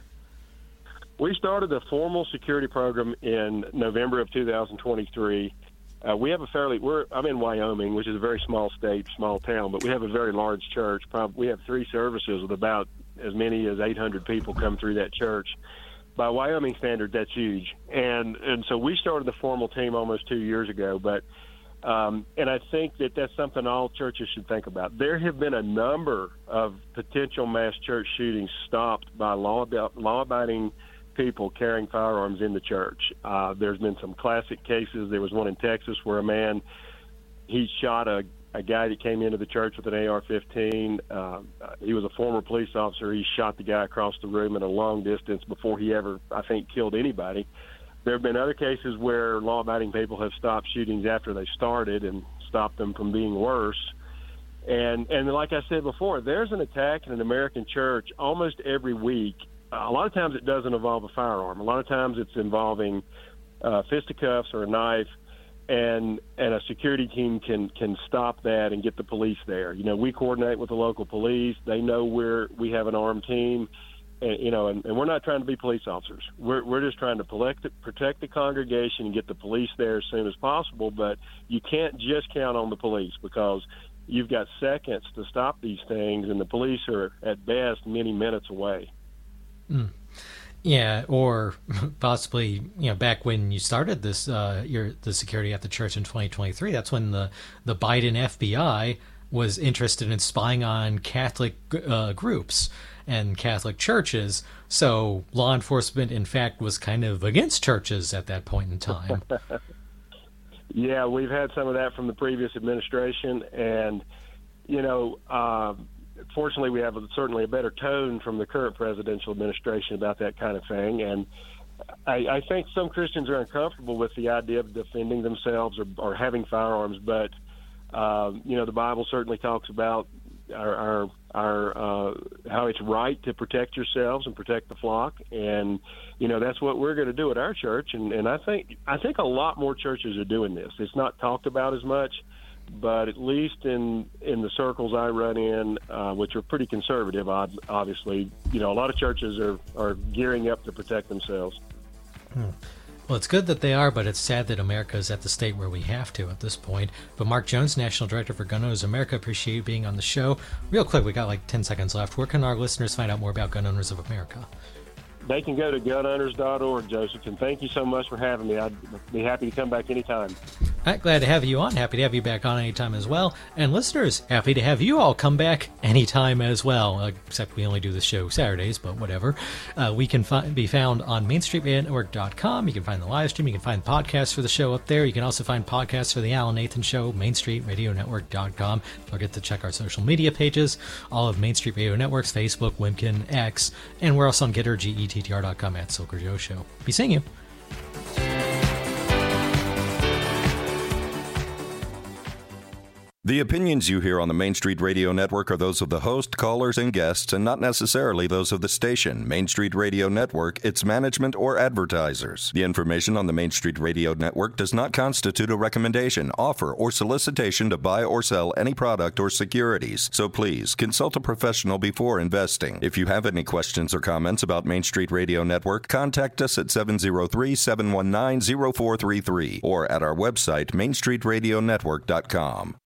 We started a formal security program in November of two thousand twenty-three. Uh, we have a fairly, we're, I'm in Wyoming, which is a very small state, small town, but we have a very large church. Probably, we have three services with about as many as eight hundred people come through that church. By Wyoming standards, that's huge. And and so we started the formal team almost two years ago. But um, and I think that that's something all churches should think about. There have been a number of potential mass church shootings stopped by law law-abiding people carrying firearms in the church. Uh, there's been some classic cases. There was one in Texas where a man, he shot a, a guy that came into the church with an A R fifteen. Uh, he was a former police officer. He shot the guy across the room at a long distance before he ever, I think, killed anybody. There have been other cases where law-abiding people have stopped shootings after they started and stopped them from being worse. And and like I said before, there's an attack in an American church almost every week. Uh, a lot of times it doesn't involve a firearm. A lot of times it's involving uh, fisticuffs or a knife, and and a security team can can stop that and get the police there. You know, we coordinate with the local police. They know we're we have an armed team. And, you know, and, and we're not trying to be police officers. We're we're just trying to protect the, protect the congregation and get the police there as soon as possible. But you can't just count on the police, because you've got seconds to stop these things, and the police are at best many minutes away. Mm. Yeah, or possibly, you know, back when you started this, uh, your the security at the church in twenty twenty-three. That's when the the Biden F B I was interested in spying on Catholic uh, groups and Catholic churches. So law enforcement, in fact, was kind of against churches at that point in time. Yeah, we've had some of that from the previous administration. And, you know, uh, fortunately, we have a, certainly a better tone from the current presidential administration about that kind of thing. And I, I think some Christians are uncomfortable with the idea of defending themselves or, or having firearms. But, uh, you know, the Bible certainly talks about our, our, our uh, how it's right to protect yourselves and protect the flock. And, you know, that's what we're going to do at our church. And, and I think I think a lot more churches are doing this. It's not talked about as much, but at least in in the circles I run in, uh, which are pretty conservative, obviously, you know, a lot of churches are, are gearing up to protect themselves. Hmm. Well, it's good that they are, but it's sad that America is at the state where we have to at this point. But Mark Jones, National Director for Gun Owners of America, appreciate you being on the show. Real quick, we got like ten seconds left. Where can our listeners find out more about Gun Owners of America? They can go to gun owners dot org, Joseph, and thank you so much for having me. I'd be happy to come back anytime. All right, glad to have you on. Happy to have you back on anytime as well. And listeners, happy to have you all come back anytime as well, uh, except we only do the show Saturdays, but whatever. Uh, we can fi- be found on main street radio network dot com. You can find the live stream. You can find podcasts for the show up there. You can also find podcasts for the Alan Nathan Show, main street radio network dot com. Don't forget to check our social media pages, all of Main Street Radio Network's Facebook, Wimkin, X, and we're also on Getter, G E T T R dot com at Silker Joe Show. Be seeing you. The opinions you hear on the Main Street Radio Network are those of the host, callers, and guests, and not necessarily those of the station, Main Street Radio Network, its management, or advertisers. The information on the Main Street Radio Network does not constitute a recommendation, offer, or solicitation to buy or sell any product or securities, so please consult a professional before investing. If you have any questions or comments about Main Street Radio Network, contact us at seven oh three, seven one nine, oh four three three or at our website, main street radio network dot com.